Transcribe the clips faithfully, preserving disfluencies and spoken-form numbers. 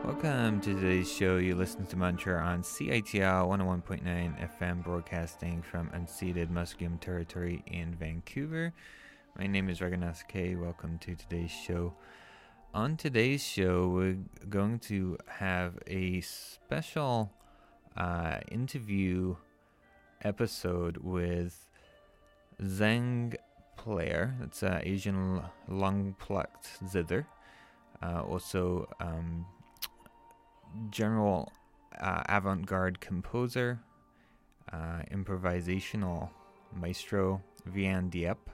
Welcome to today's show. You listen to Mantra on C I T R one oh one point nine F M, broadcasting from unceded Musqueam territory in Vancouver. My name is Raghunath K. Welcome to today's show. On today's show, we're going to have a special uh, interview episode with Zeng player. That's uh, Asian long-plucked zither. Uh, also, um, general uh, avant-garde composer, uh, improvisational maestro Vian Dieppe.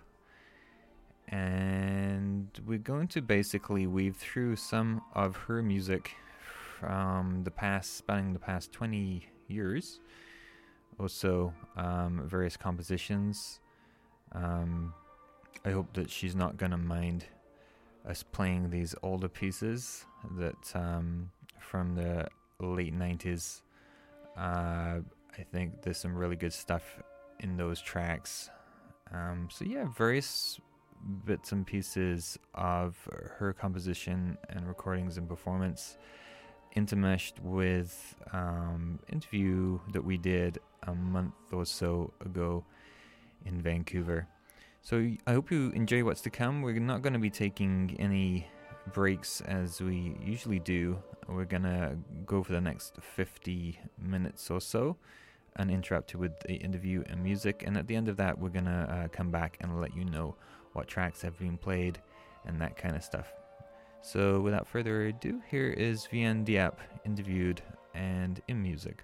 And we're going to basically weave through some of her music from the past, spanning the past twenty years. Also, um, various compositions. Um, I hope that she's not going to mind us playing these older pieces that um, from the late nineties. Uh, I think there's some really good stuff in those tracks. Um, so yeah, various bits and pieces of her composition and recordings and performance intermeshed with um, interview that we did a month or so ago in Vancouver. So I hope you enjoy what's to come. We're not going to be taking any breaks as we usually do. We're going to go for the next fifty minutes or so, uninterrupted with the interview and music. And at the end of that, we're going to uh, come back and let you know what tracks have been played and that kind of stuff. So without further ado, here is Vian Dieppe interviewed and in music.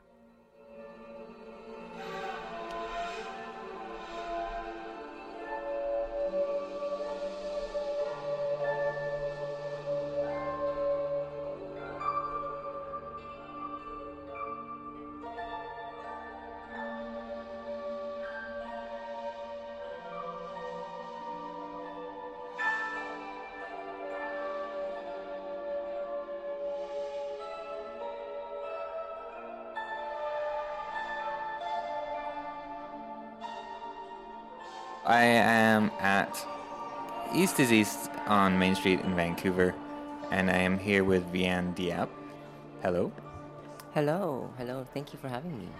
I am at East is East on Main Street in Vancouver, and I am here with Vian Dieppe. Hello. Hello, hello. Thank you for having me.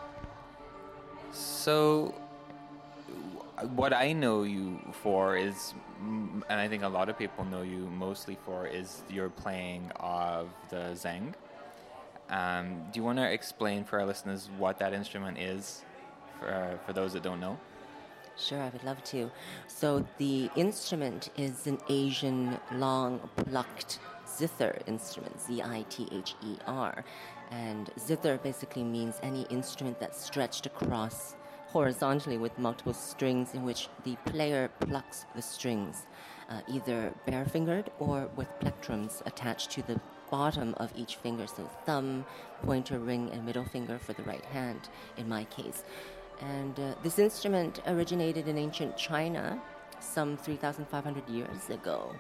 So, what I know you for is, and I think a lot of people know you mostly for, is your playing of the Zeng. Um, do you want to explain for our listeners what that instrument is, for uh, for those that don't know? Sure, I would love to. So the instrument is an Asian long-plucked zither instrument, Z I T H E R. And zither basically means any instrument that's stretched across horizontally with multiple strings in which the player plucks the strings, uh, either bare-fingered or with plectrums attached to the bottom of each finger, so thumb, pointer, ring, and middle finger for the right hand, in my case. And uh, this instrument originated in ancient China some three thousand five hundred years ago.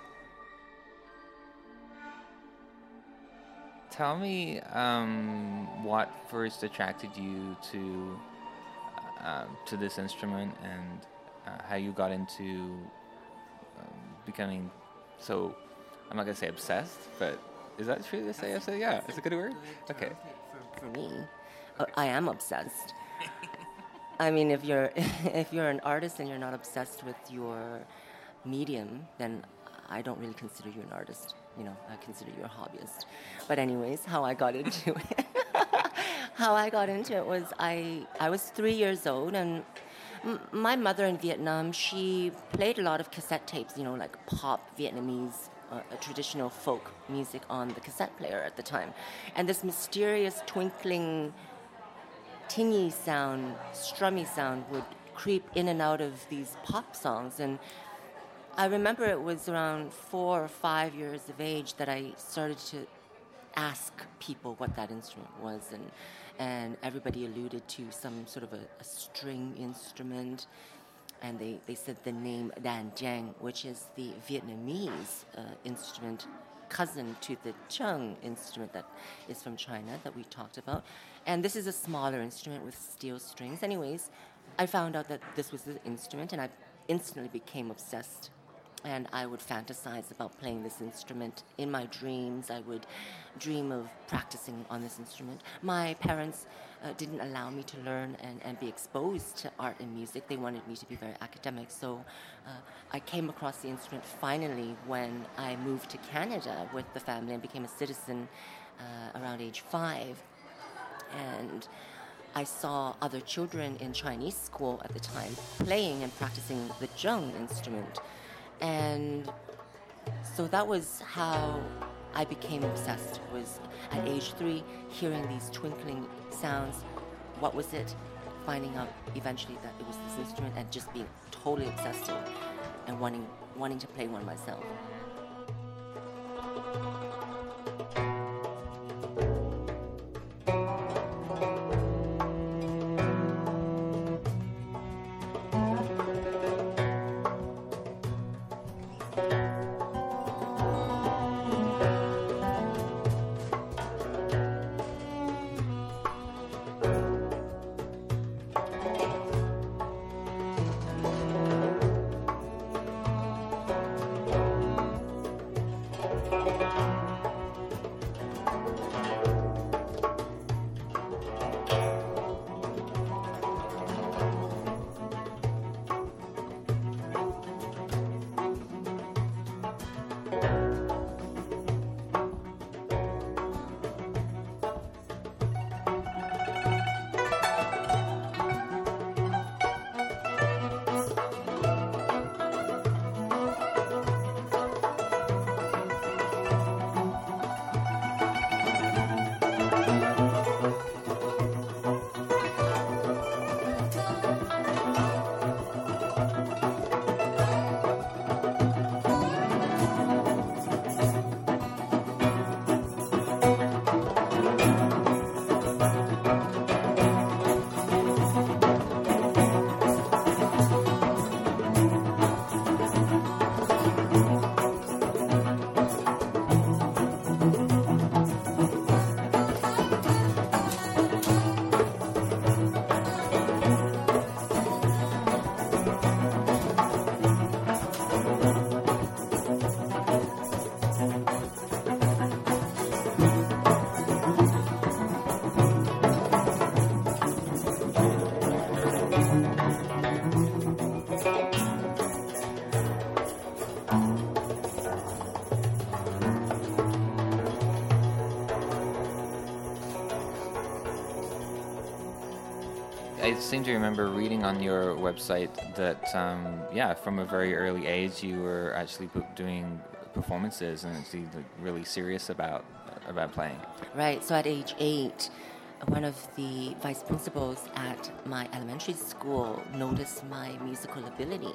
Tell me um, what first attracted you to uh, to this instrument, and uh, how you got into um, becoming so, I'm not going to say obsessed, but is that true to say obsessed? Yeah, it's a good word? Okay. For, for me, uh, I am obsessed. I mean, if you're if you're an artist and you're not obsessed with your medium, then I don't really consider you an artist. You know, I consider you a hobbyist. But anyways, how I got into it, how I got into it was I I was three years old, and m- my mother in Vietnam, she played a lot of cassette tapes. You know, like pop Vietnamese. Uh, a traditional folk music on the cassette player at the time, and this mysterious twinkling tinny sound, strummy sound would creep in and out of these pop songs. And I remember it was around four or five years of age that I started to ask people what that instrument was, and and everybody alluded to some sort of a, a string instrument, and they, they said the name Dan Giang, which is the Vietnamese uh, instrument cousin to the Cheng instrument that is from China that we talked about. And this is a smaller instrument with steel strings. Anyways, I found out that this was the instrument, and I instantly became obsessed And I would fantasize about playing this instrument. In my dreams, I would dream of practicing on this instrument. My parents uh, didn't allow me to learn and, and be exposed to art and music. They wanted me to be very academic. So uh, I came across the instrument finally when I moved to Canada with the family and became a citizen uh, around age five. And I saw other children in Chinese school at the time playing and practicing the zheng instrument. And so that was how I became obsessed, was at age three, hearing these twinkling sounds. What was it? Finding out eventually that it was this instrument and just being totally obsessed with it and wanting, wanting to play one myself. I seem to remember reading on your website that, um, yeah, from a very early age, you were actually doing performances and actually really serious about about playing. Right. So at age eight, one of the vice principals at my elementary school noticed my musical ability,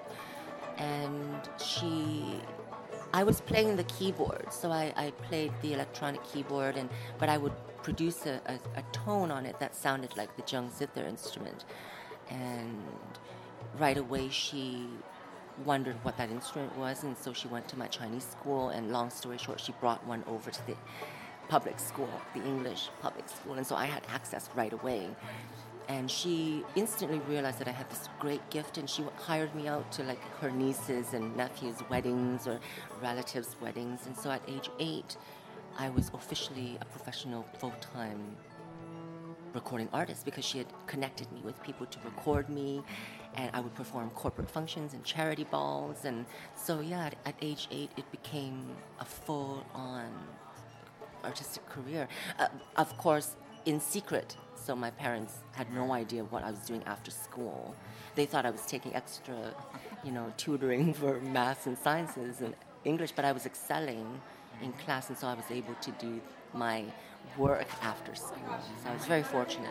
and she. I was playing the keyboard, so I, I played the electronic keyboard, and but I would produce a, a, a tone on it that sounded like the zheng zither instrument. And right away she wondered what that instrument was, and so she went to my Chinese school, and long story short, she brought one over to the public school, the English public school, and so I had access right away. And she instantly realized that I had this great gift, and she hired me out to like her nieces and nephews' weddings or relatives' weddings. And so at age eight, I was officially a professional full-time recording artist because she had connected me with people to record me, and I would perform corporate functions and charity balls. And so yeah, at, at age eight, it became a full-on artistic career. Uh, of course, in secret. So my parents had no idea what I was doing after school. They thought I was taking extra, you know, tutoring for maths and sciences and English, but I was excelling in class, and so I was able to do my work after school. So I was very fortunate.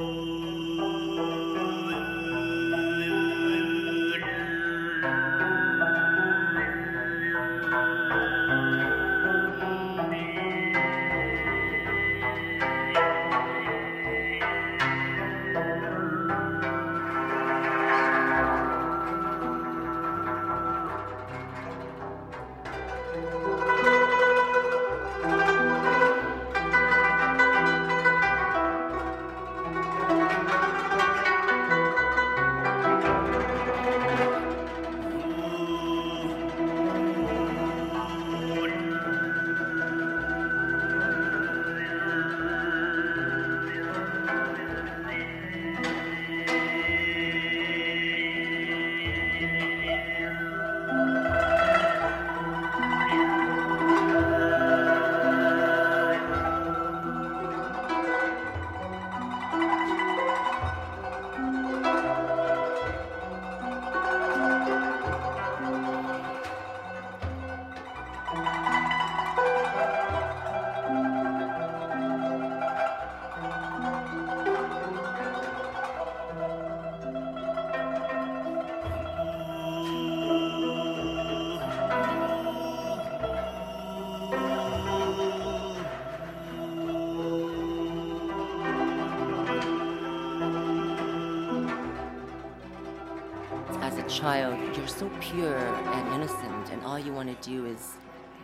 As a child, you're so pure and innocent, and all you want to do is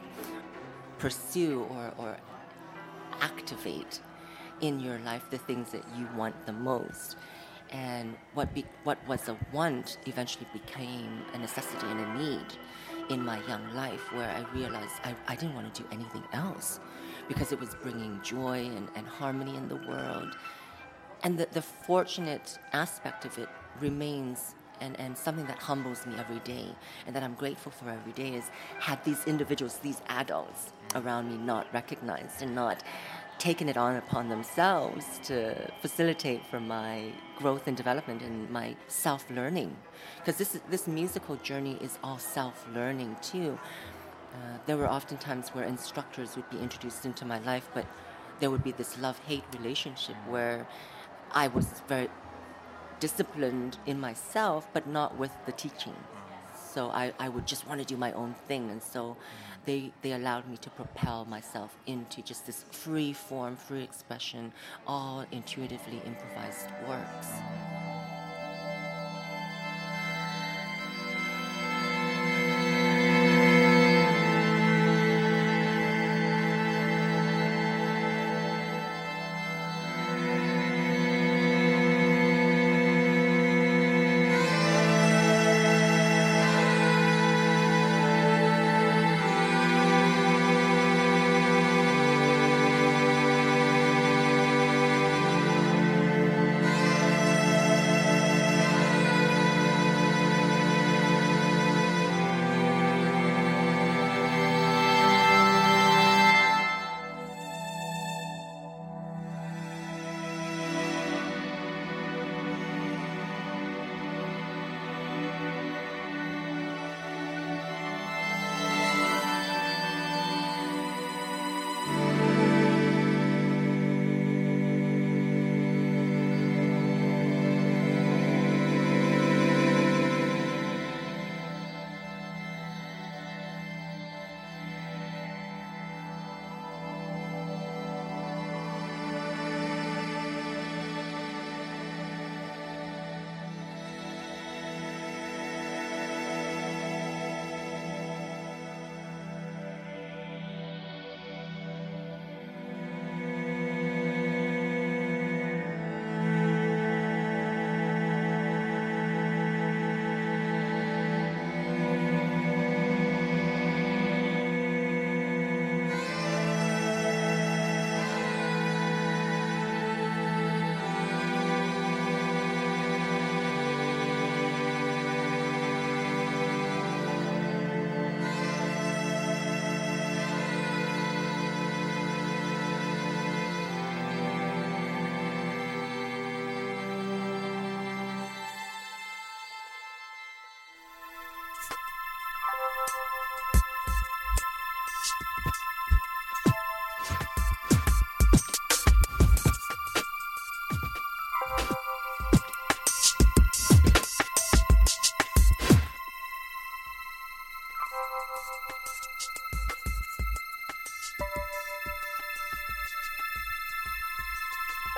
pursue or, or activate in your life the things that you want the most. And what be, what was a want eventually became a necessity and a need in my young life, where I realized I, I didn't want to do anything else because it was bringing joy and, and harmony in the world. And the, the fortunate aspect of it remains, and, and something that humbles me every day and that I'm grateful for every day, is had these individuals, these adults around me not recognized and not taken it on upon themselves to facilitate for my growth and development and my self-learning. Because this, this musical journey is all self-learning too. Uh, there were often times where instructors would be introduced into my life, but there would be this love-hate relationship where I was very disciplined in myself, but not with the teaching. So I, I would just want to do my own thing. And so they, they allowed me to propel myself into just this free form, free expression, all intuitively improvised works.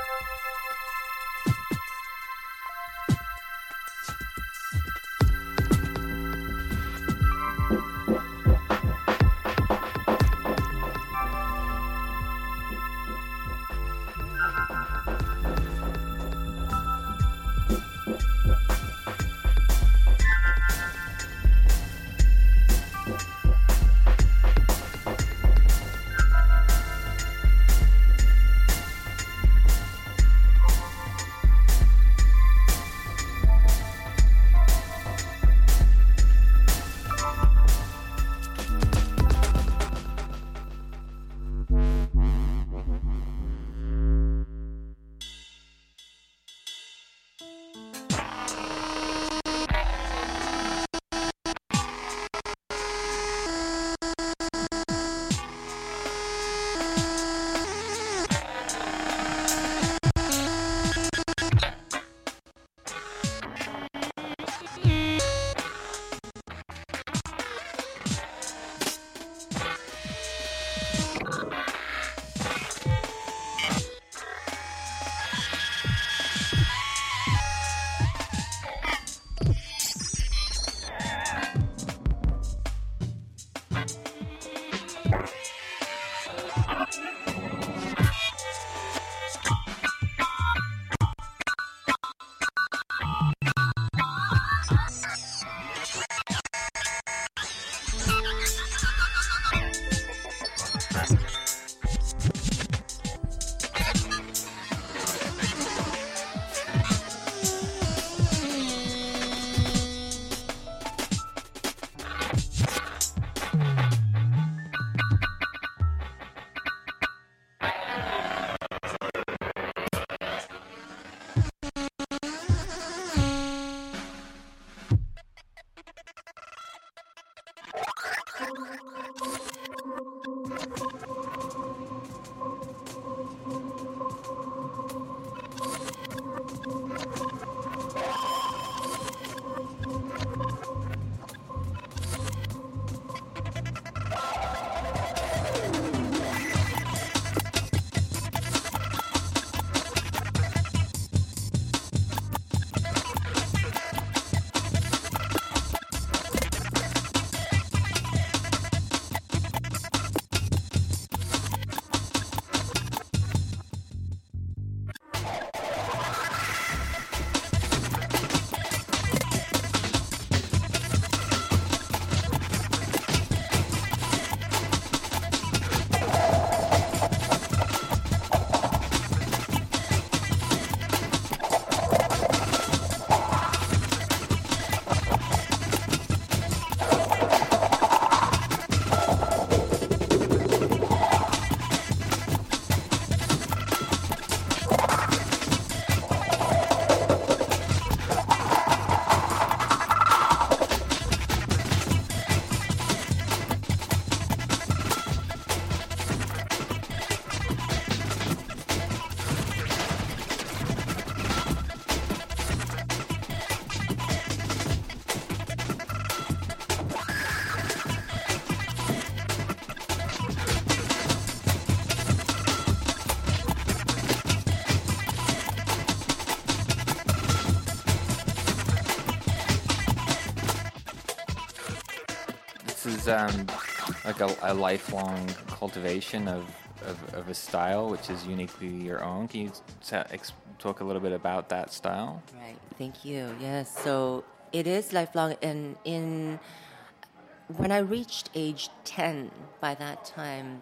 is um, like a, a lifelong cultivation of, of, of a style which is uniquely your own. Can you sa- ex- talk a little bit about that style? Right. Thank you. Yes. So it is lifelong, and in when I reached age ten, by that time,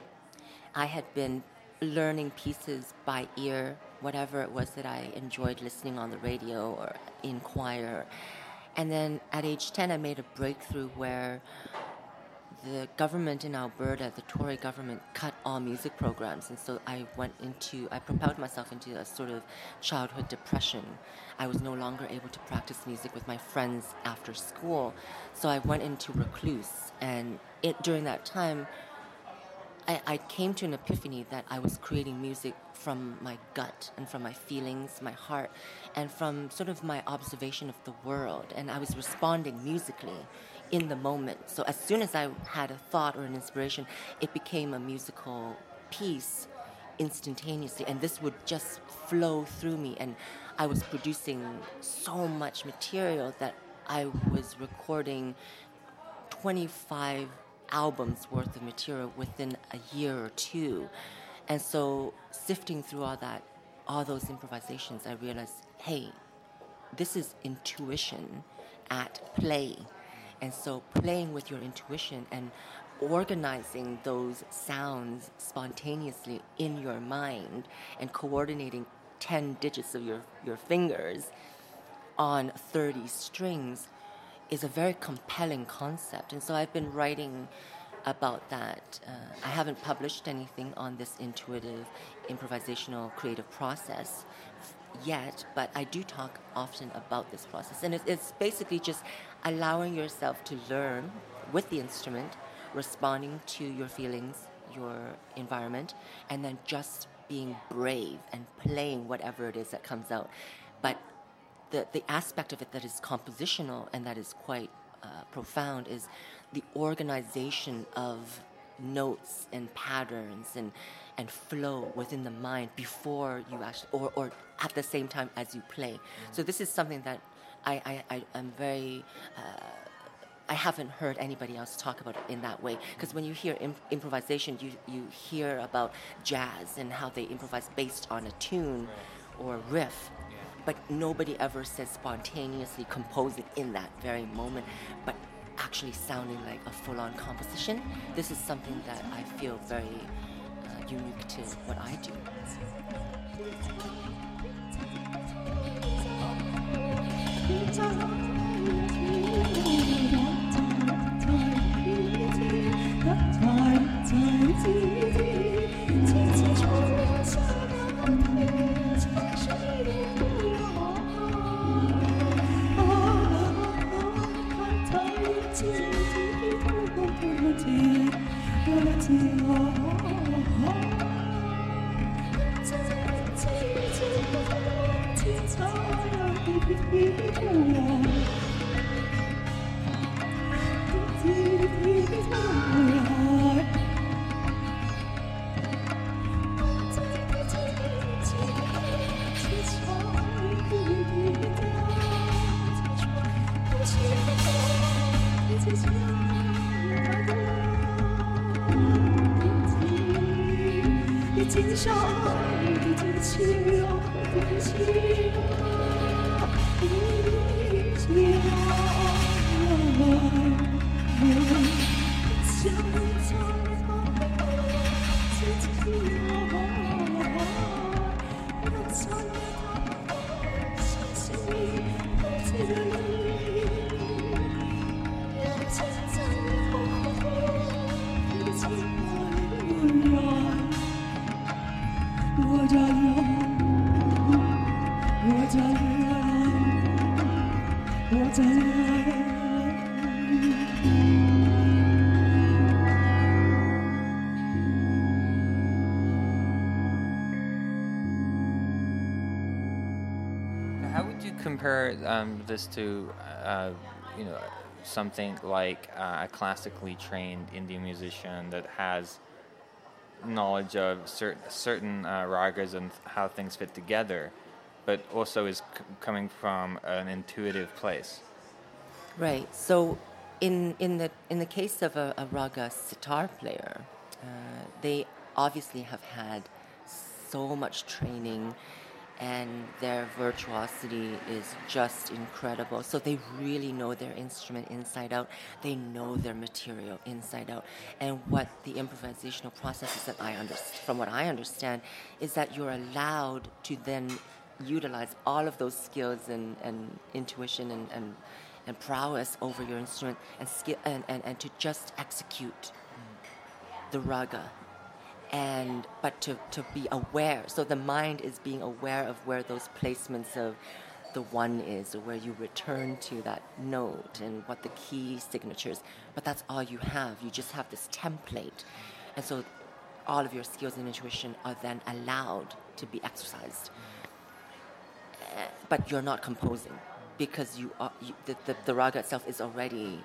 I had been learning pieces by ear, whatever it was that I enjoyed listening on the radio or in choir. And then at age ten, I made a breakthrough where the government in Alberta, the Tory government, cut all music programs. And so I went into, I propelled myself into a sort of childhood depression. I was no longer able to practice music with my friends after school. So I went into recluse. And it, during that time, I, I came to an epiphany that I was creating music from my gut and from my feelings, my heart, and from sort of my observation of the world. And I was responding musically in the moment. So as soon as I had a thought or an inspiration, it became a musical piece instantaneously, and this would just flow through me. And I was producing so much material that I was recording twenty-five albums worth of material within a year or two. And so sifting through all that, all those improvisations, I realized, hey, this is intuition at play. And so playing with your intuition and organizing those sounds spontaneously in your mind and coordinating ten digits of your, your fingers on thirty strings is a very compelling concept. And so I've been writing about that. Uh, I haven't published anything on this intuitive, improvisational, creative process yet, but I do talk often about this process. And it, it's basically just allowing yourself to learn with the instrument, responding to your feelings, your environment, and then just being brave and playing whatever it is that comes out. But the, the aspect of it that is compositional and that is quite uh, profound is the organization of notes and patterns and and flow within the mind before you actually, or, or at the same time as you play. So this is something that I, I, I am very, uh, I haven't heard anybody else talk about it in that way. Because when you hear imp- improvisation, you, you hear about jazz and how they improvise based on a tune or a riff. But nobody ever says spontaneously compose it in that very moment, but actually sounding like a full-on composition. This is something that I feel very uh, unique to what I do. How would you compare um, this to, uh, you know, something like uh, a classically trained Indian musician that has knowledge of cert- certain uh, ragas and how things fit together, but also is c- coming from an intuitive place? Right. So, in in the in the case of a, a raga sitar player, uh, they obviously have had so much training, and their virtuosity is just incredible. So they really know their instrument inside out. They know their material inside out. And what the improvisational process is that I understand, from what I understand, is that you're allowed to then utilize all of those skills and, and intuition and, and and prowess over your instrument and skill and, and, and to just execute the raga. And but to, to be aware, so the mind is being aware of where those placements of the one is, or where you return to that note and what the key signatures. But that's all you have. You just have this template, and so all of your skills and intuition are then allowed to be exercised. Uh, but you're not composing because you are you, the, the the raga itself is already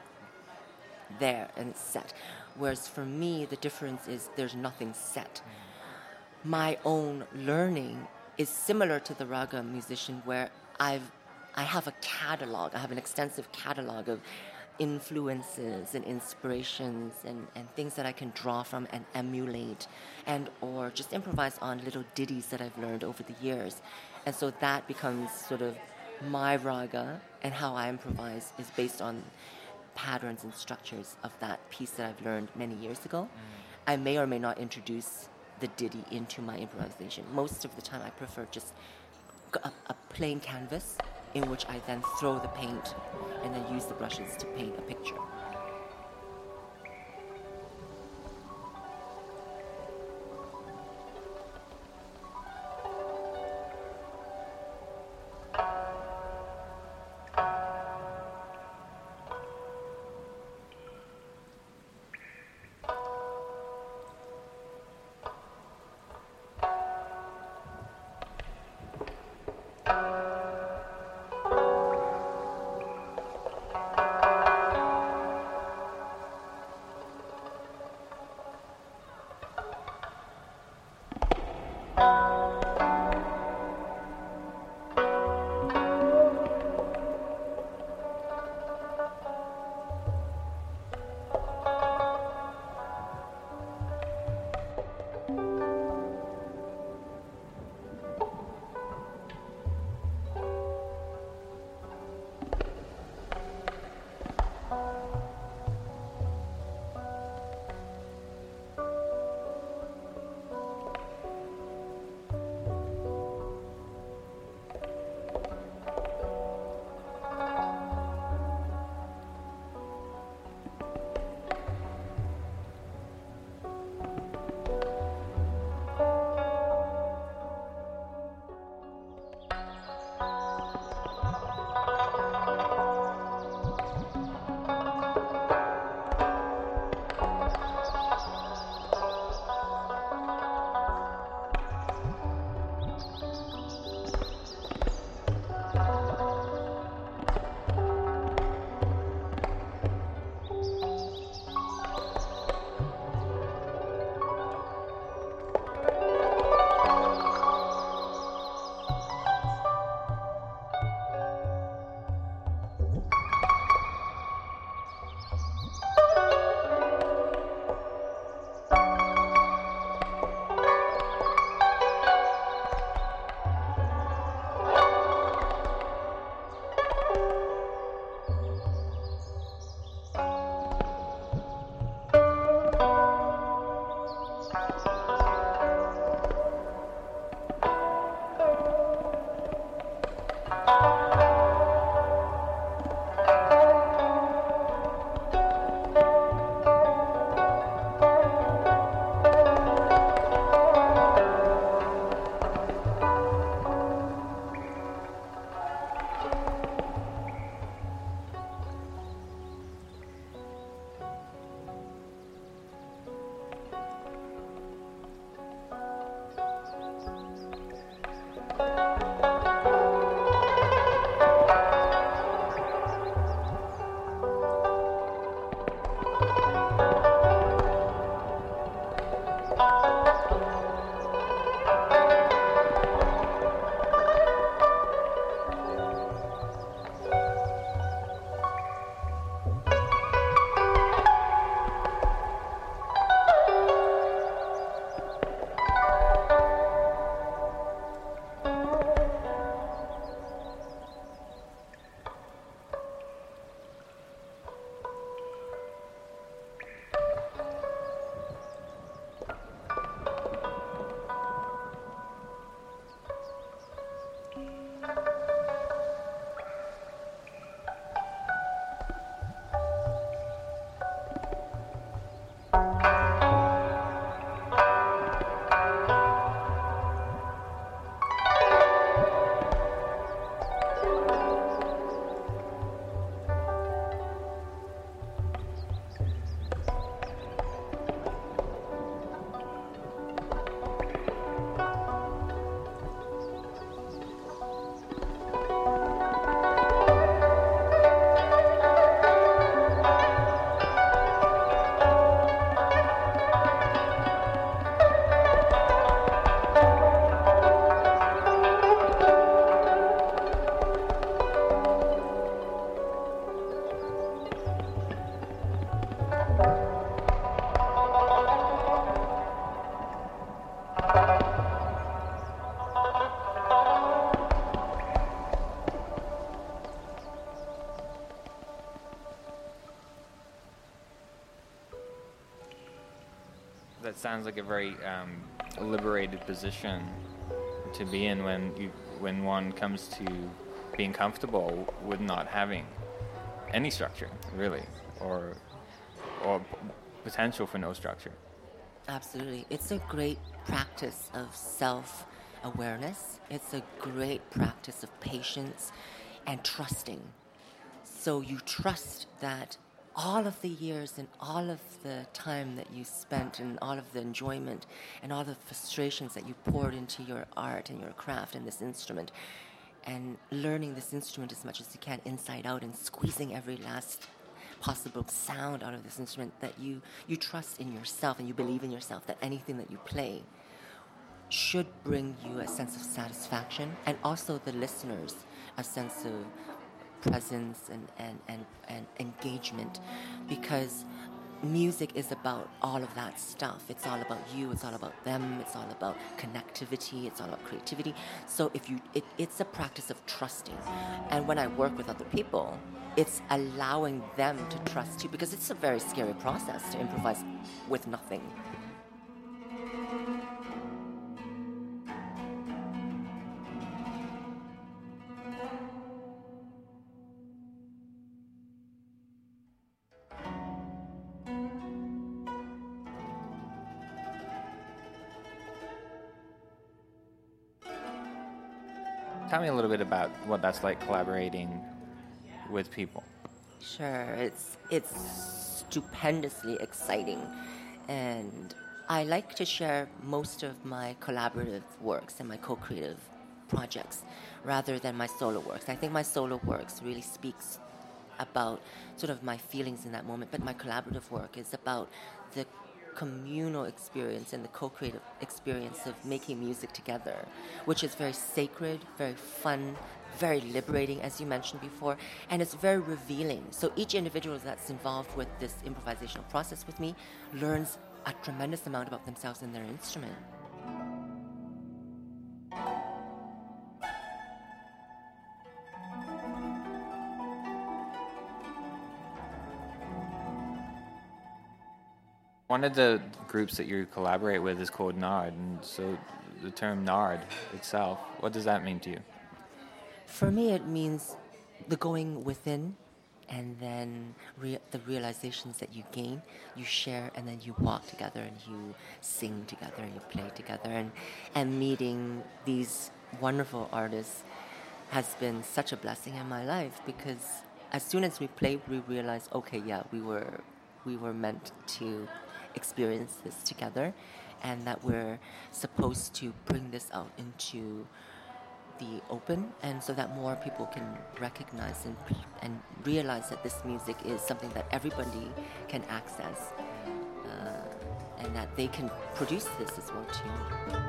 there and it's set. Whereas for me, the difference is there's nothing set. my own learning is similar to the raga musician, where I've I have a catalog. I have an extensive catalog of influences and inspirations and, and things that I can draw from and emulate, and or just improvise on little ditties that I've learned over the years. And so that becomes sort of my raga, and how I improvise is based on patterns and structures of that piece that I've learned many years ago. Mm. I may or may not introduce the ditty into my improvisation. Most of the time I prefer just a, a plain canvas in which I then throw the paint and then use the brushes to paint a picture. sounds like a very um, liberated position to be in when you when one comes to being comfortable with not having any structure, really, or or p- potential for no structure. Absolutely. It's a great practice of self-awareness. It's a great practice of patience and trusting. So you trust that all of the years and all of the time that you spent and all of the enjoyment and all the frustrations that you poured into your art and your craft and this instrument, and learning this instrument as much as you can inside out and squeezing every last possible sound out of this instrument, that you, you trust in yourself and you believe in yourself that anything that you play should bring you a sense of satisfaction, and also the listeners a sense of presence and, and, and, and engagement, because music is about all of that stuff. It's all about you, it's all about them, it's all about connectivity, it's all about creativity. So if you, it, it's a practice of trusting. And when I work with other people, it's allowing them to trust you, because it's a very scary process to improvise with nothing. Tell me a little bit about what that's like, collaborating with people. Sure, it's it's stupendously exciting, and I like to share most of my collaborative works and my co-creative projects rather than my solo works. I think my solo works really speaks about sort of my feelings in that moment, but my collaborative work is about the communal experience and the co-creative experience of making music together, which is very sacred, very fun, very liberating, as you mentioned before, and it's very revealing. So each individual that's involved with this improvisational process with me learns a tremendous amount about themselves and their instrument. One of the groups that you collaborate with is called Nard, and so the term Nard itself, what does that mean to you? For me, it means the going within, and then re- the realizations that you gain, you share, and then you walk together, and you sing together, and you play together, and, and meeting these wonderful artists has been such a blessing in my life, because as soon as we played, we realized, okay, yeah, we were we were meant to experience this together, and that we're supposed to bring this out into the open, and so that more people can recognize and and realize that this music is something that everybody can access, uh, and that they can produce this as well too.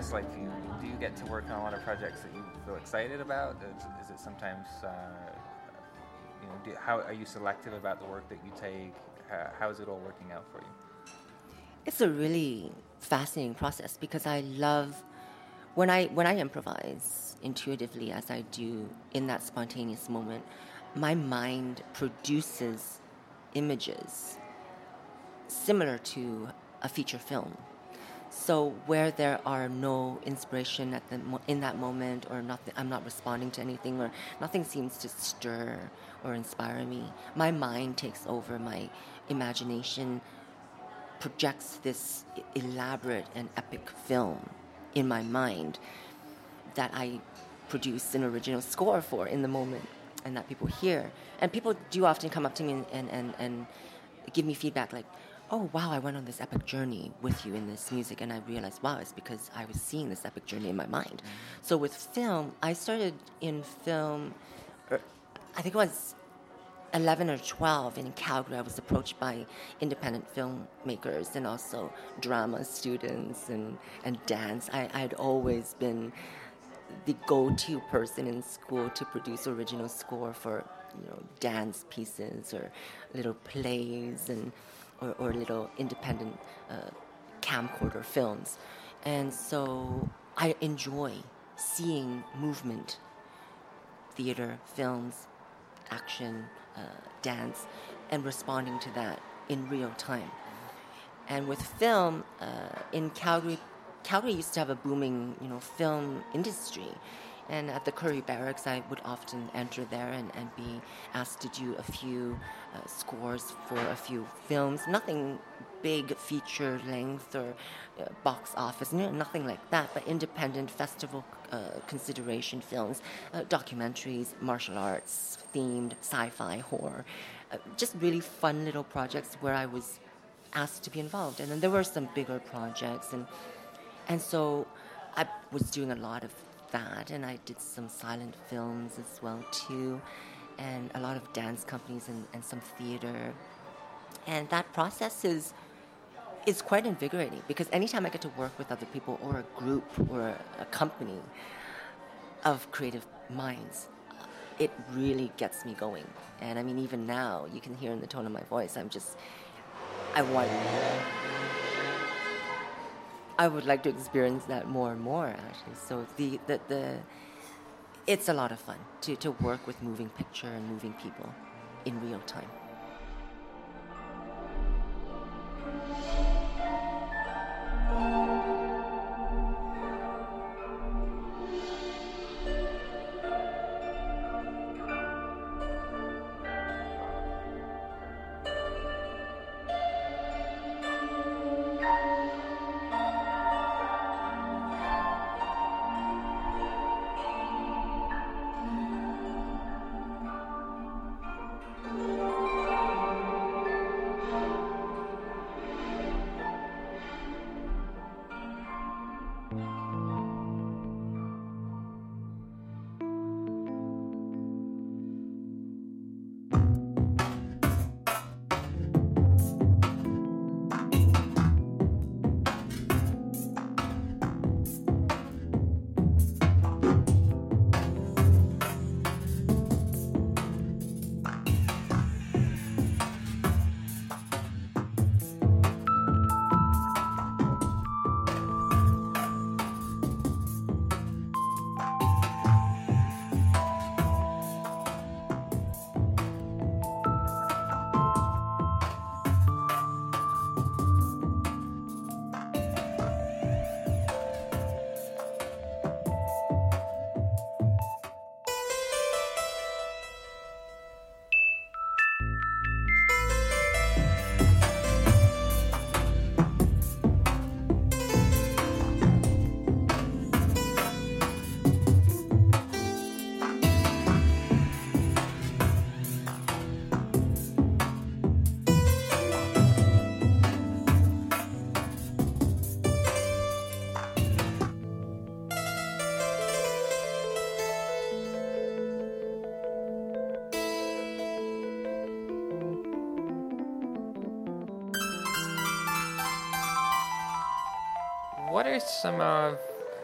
process? Like, do you, do you get to work on a lot of projects that you feel excited about? Is, is it sometimes, uh, you know, do, how are you selective about the work that you take? How, how is it all working out for you? It's a really fascinating process because I love when I when I improvise intuitively as I do in that spontaneous moment. My mind produces images similar to a feature film. So where there are no inspiration at the mo- in that moment, or nothing, I'm not responding to anything, or nothing seems to stir or inspire me. My mind takes over. My imagination projects this elaborate and epic film in my mind that I produce an original score for in the moment, and that people hear. And people do often come up to me and, and, and, and give me feedback like, oh, wow, I went on this epic journey with you in this music, and I realized, wow, it's because I was seeing this epic journey in my mind. Mm-hmm. So with film, I started in film, er, I think it was eleven or twelve in Calgary. I was approached by independent filmmakers and also drama students and, and dance. I had always been the go-to person in school to produce original score for, you know, dance pieces or little plays and or, or little independent uh, camcorder films. And so I enjoy seeing movement, theater, films, action, uh, dance, and responding to that in real time. And with film, uh, in Calgary, Calgary used to have a booming, you know, film industry. And at the Curry Barracks, I would often enter there and, and be asked to do a few uh, scores for a few films. Nothing big feature length or uh, box office, no, nothing like that, but independent festival uh, consideration films, uh, documentaries, martial arts, themed, sci-fi, horror. Uh, just really fun little projects where I was asked to be involved. And then there were some bigger projects. And, and so I was doing a lot of that, and I did some silent films as well too, and a lot of dance companies and, and some theater. And that process is is quite invigorating because anytime I get to work with other people or a group or a, a company of creative minds, it really gets me going. And I mean, even now, you can hear in the tone of my voice, I'm just, I want I would like to experience that more and more, actually. So the, the, the it's a lot of fun to, to work with moving picture and moving people in real time. What are some of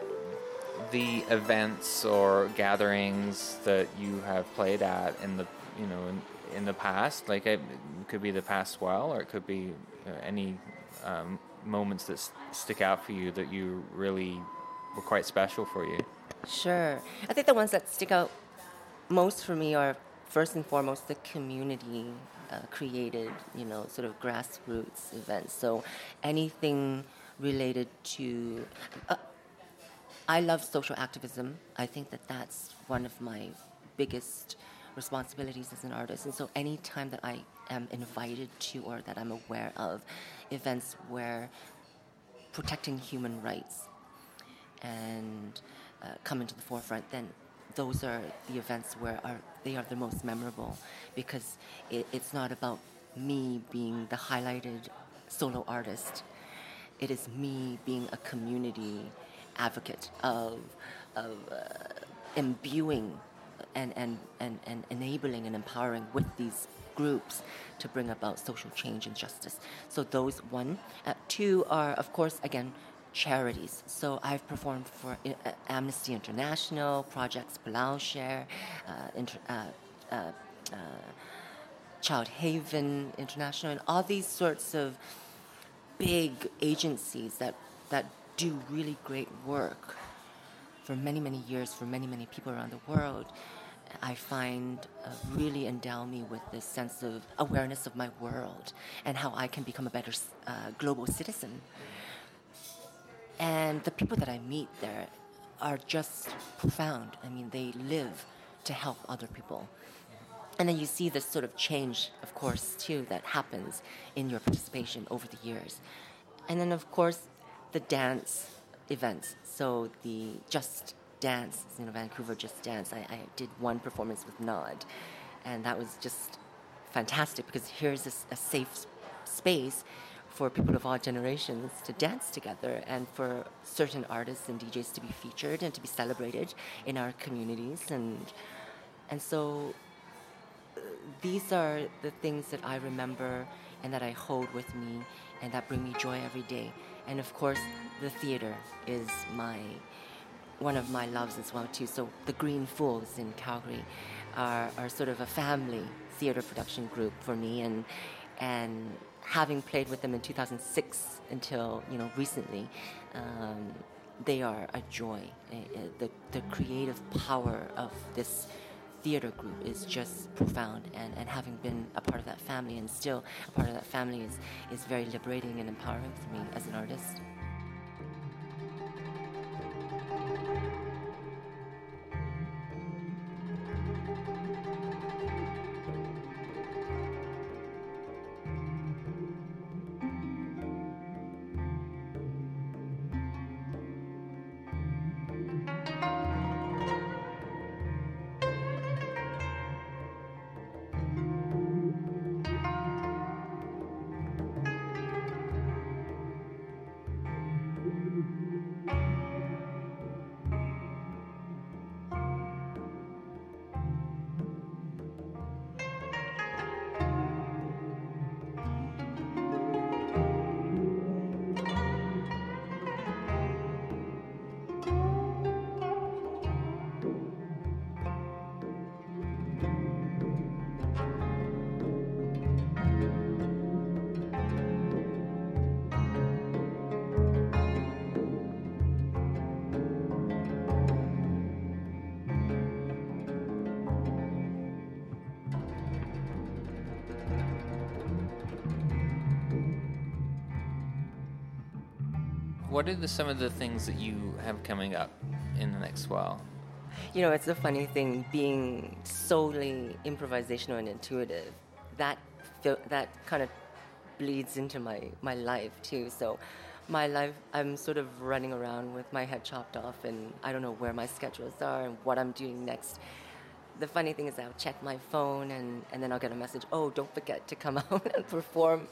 the events or gatherings that you have played at in the you know in, in the past, like it could be the past while, or it could be uh, any um, moments that s- stick out for you that you really were quite special for you? Sure. I think the ones that stick out most for me are first and foremost the community uh, created, you know, sort of grassroots events. So anything related to. Uh, I love social activism. I think that that's one of my biggest responsibilities as an artist. And so anytime that I am invited to or that I'm aware of events where protecting human rights and uh, come into the forefront, then those are the events where are they are the most memorable, because it, it's not about me being the highlighted solo artist. It is me being a community advocate of, of uh, imbuing and, and, and, and enabling and empowering with these groups to bring about social change and justice. So those, one. Uh, two are, of course, again, charities. So I've performed for uh, Amnesty International, Projects Plowshare, uh, inter, uh, uh, uh, Child Haven International, and all these sorts of big agencies that, that do really great work for many, many years for many, many people around the world. I find uh, really endow me with this sense of awareness of my world and how I can become a better uh, global citizen. And the people that I meet there are just profound. I mean, they live to help other people. And then you see this sort of change, of course, too, that happens in your participation over the years. And then, of course, the dance events. So the Just Dance, you know, Vancouver Just Dance. I, I did one performance with Nod, and that was just fantastic, because here's a, a safe space for people of all generations to dance together, and for certain artists and D Js to be featured and to be celebrated in our communities. And and so uh, these are the things that I remember and that I hold with me and that bring me joy every day. And of course, the theater is my one of my loves as well too. So the Green Fools in Calgary are, are sort of a family theater production group for me, and and having played with them in two thousand six until, you know, recently, um, they are a joy. Uh, uh, the the creative power of this theater group is just profound, and, and having been a part of that family and still a part of that family is, is very liberating and empowering for me as an artist. What are the, some of the things that you have coming up in the next while? You know, it's a funny thing, being solely improvisational and intuitive, that feel, that kind of bleeds into my, my life too. So my life, I'm sort of running around with my head chopped off, and I don't know where my schedules are and what I'm doing next. The funny thing is I'll check my phone, and, and then I'll get a message, oh, don't forget to come out and perform.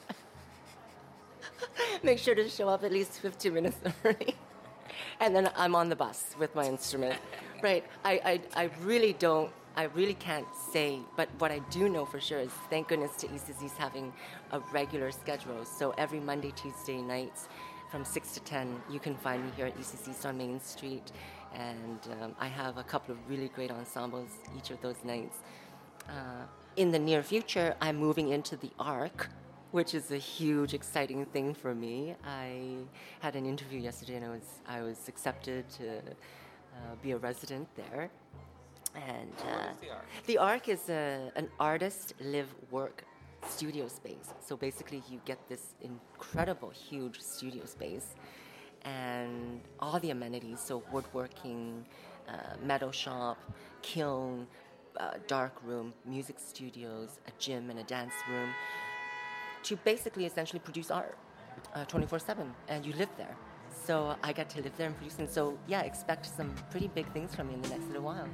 Make sure to show up at least fifteen minutes early. And then I'm on the bus with my instrument. Right. I, I, I really don't, I really can't say, but what I do know for sure is thank goodness to E C C's having a regular schedule. So every Monday, Tuesday nights from six to ten, you can find me here at E C C's on Main Street. And um, I have a couple of really great ensembles each of those nights. Uh, in the near future, I'm moving into the Arc, which is a huge, exciting thing for me. I had an interview yesterday, and I was I was accepted to uh, be a resident there. And uh, the Arc? The Arc is a, an artist live work studio space. So basically, you get this incredible, huge studio space, and all the amenities. So woodworking, uh, metal shop, kiln, uh, dark room, music studios, a gym, and a dance room, to basically essentially produce art uh, twenty-four seven, and you live there. So I got to live there and produce, and so yeah, expect some pretty big things from me in the next little while.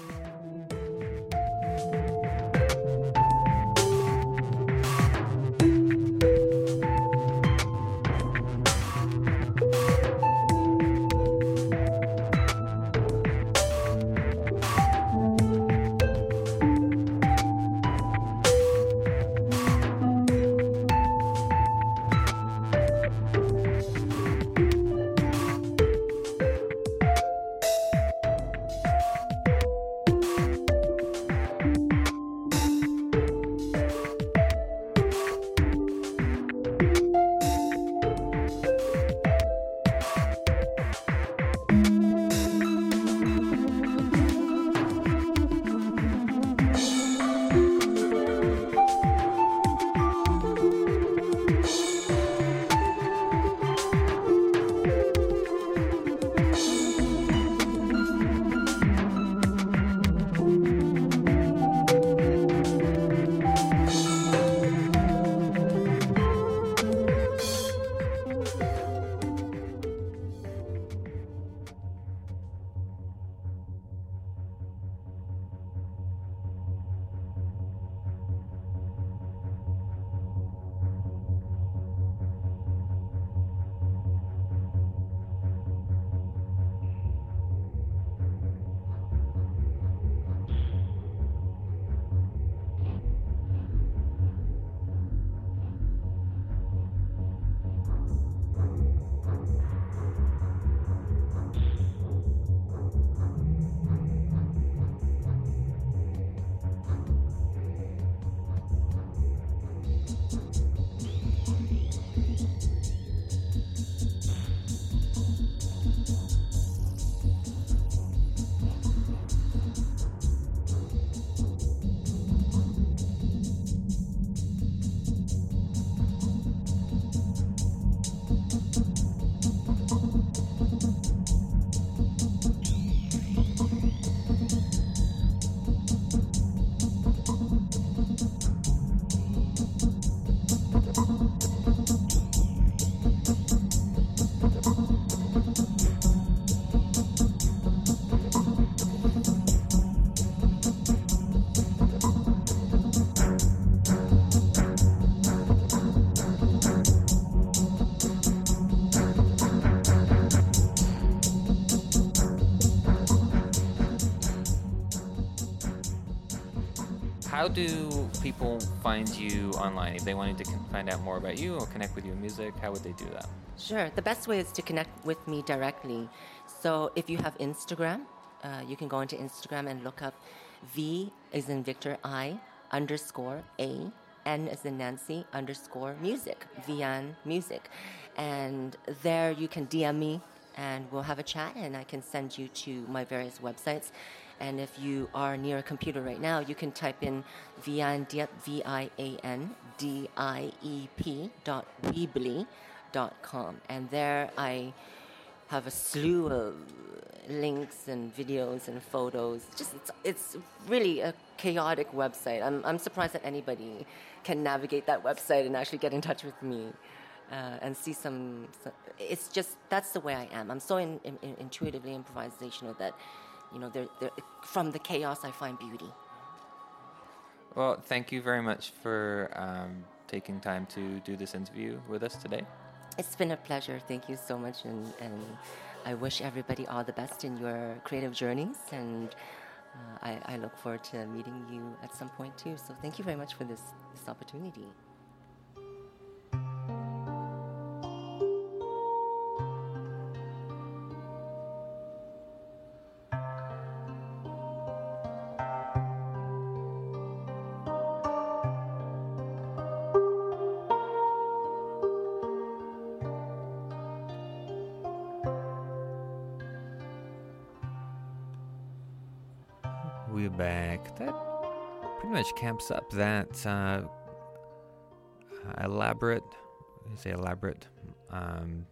How do people find you online? If they wanted to con- find out more about you or connect with your music, how would they do that? Sure. The best way is to connect with me directly. So if you have Instagram, uh, you can go into Instagram and look up V as in Victor I underscore A N as in Nancy underscore music, Vian Music. And there you can D M me and we'll have a chat and I can send you to my various websites. And if you are near a computer right now, you can type in Vian Diep, V I A N D I E P dot weebly dot com. And there I have a slew of links and videos and photos. Just it's, it's really a chaotic website. I'm, I'm surprised that anybody can navigate that website and actually get in touch with me. Uh, and see some, some, it's just, that's the way I am. I'm so in, in, in intuitively improvisational that, you know, they're, they're, from the chaos I find beauty. Well, thank you very much for um, taking time to do this interview with us today. It's been a pleasure. Thank you so much. And, and I wish everybody all the best in your creative journeys. And uh, I, I look forward to meeting you at some point too. So thank you very much for this, this opportunity. we're back. That pretty much caps up that uh, elaborate, I say elaborate, um,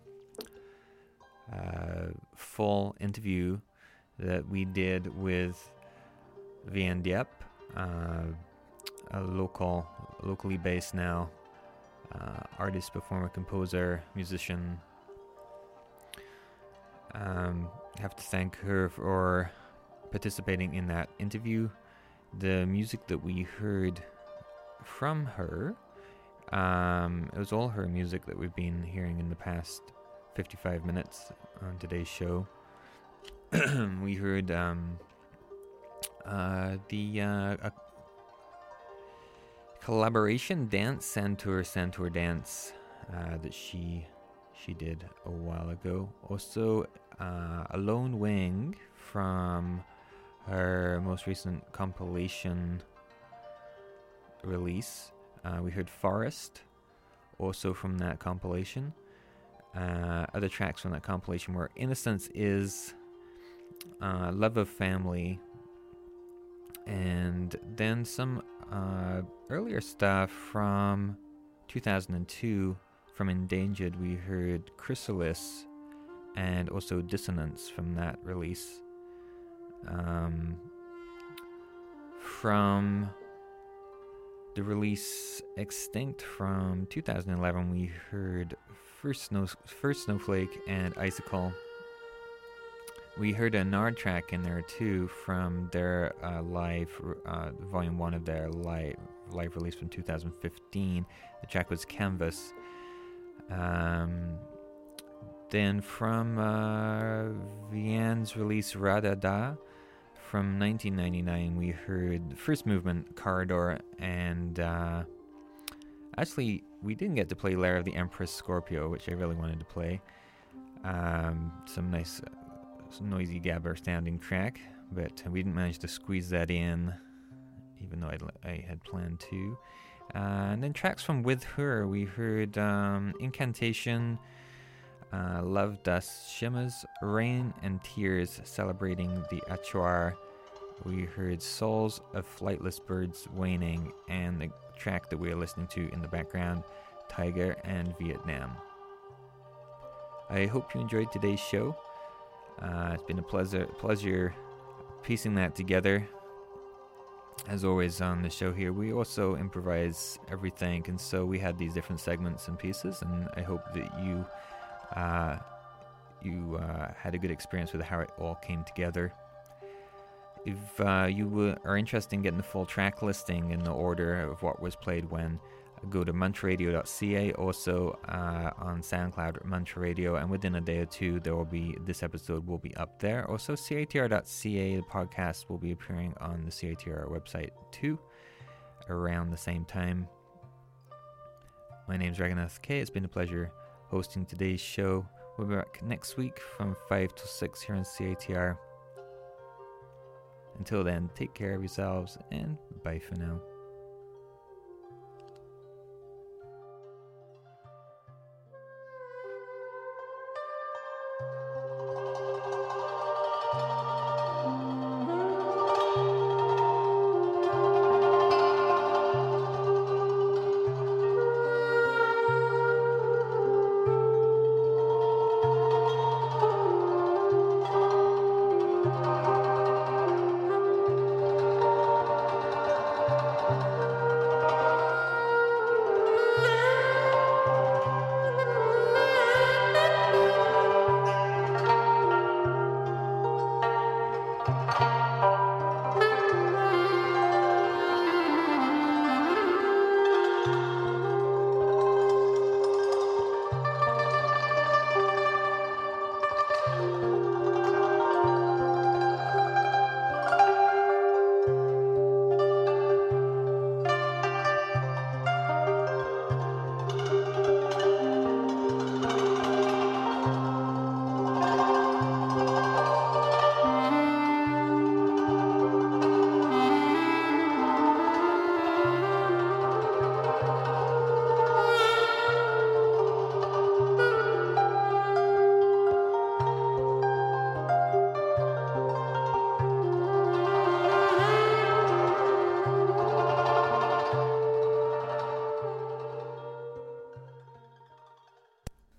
uh, full interview that we did with Vian Diep, uh, a local, locally based now uh, artist, performer, composer, musician. Um, I have to thank her for participating in that interview. The music that we heard from her, um, it was all her music that we've been hearing in the past fifty-five minutes on today's show. We heard um, uh, the uh, a collaboration dance, Santur Santur dance, uh, that she she did a while ago. Also, uh, a Lone Wing from her most recent compilation release. Uh, we heard Forest, also from that compilation. Uh, other tracks from that compilation were Innocence Is, uh, Love of Family, and then some uh, earlier stuff from two thousand two. From Endangered, we heard Chrysalis and also Dissonance from that release. Um, from the release Extinct from two thousand eleven, we heard First, Snow, First Snowflake and Icicle. We heard a Nard track in there too from their uh, live, uh, volume one of their live, live release from two thousand fifteen. The track was Canvas. Um, then from uh, Vian's release Radada from nineteen ninety-nine, we heard First Movement, Corridor, and uh, actually we didn't get to play Lair of the Empress Scorpio, which I really wanted to play. Um, some nice, uh, some noisy gabber sounding track, but we didn't manage to squeeze that in, even though I'd, I had planned to. Uh, and then tracks from With Her, we heard um, Incantation, uh, Love, Dust, Shimmers, Rain and Tears, celebrating the Achuar. We heard Souls of Flightless Birds Waning, and the track that we are listening to in the background, Tiger and Vietnam. I hope you enjoyed today's show. Uh, it's been a pleasure, pleasure piecing that together. As always on the show here, we also improvise everything, and so we had these different segments and pieces, and I hope that you uh, you uh, had a good experience with how it all came together. If uh, you w- are interested in getting the full track listing in the order of what was played when, go to munch radio dot c a, also uh, on SoundCloud, Munch Radio, and within a day or two, there will be this episode will be up there. Also, c a t r dot c a, the podcast will be appearing on the C A T R website too, around the same time. My name is Raghunath K. It's been a pleasure hosting today's show. We'll be back next week from five to six here on C A T R. Until then, take care of yourselves, and bye for now.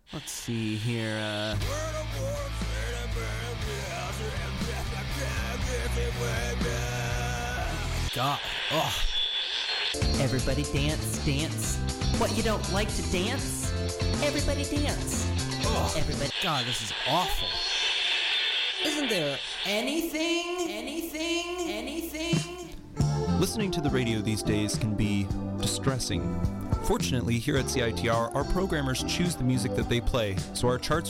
Let's see here. Uh... God. Oh. Everybody dance, dance. What, you don't like to dance? Everybody dance. Oh. Everybody. God, this is awful. Isn't there anything, anything, anything? Listening to the radio these days can be distressing. Fortunately, here at C I T R, our programmers choose the music that they play, so our charts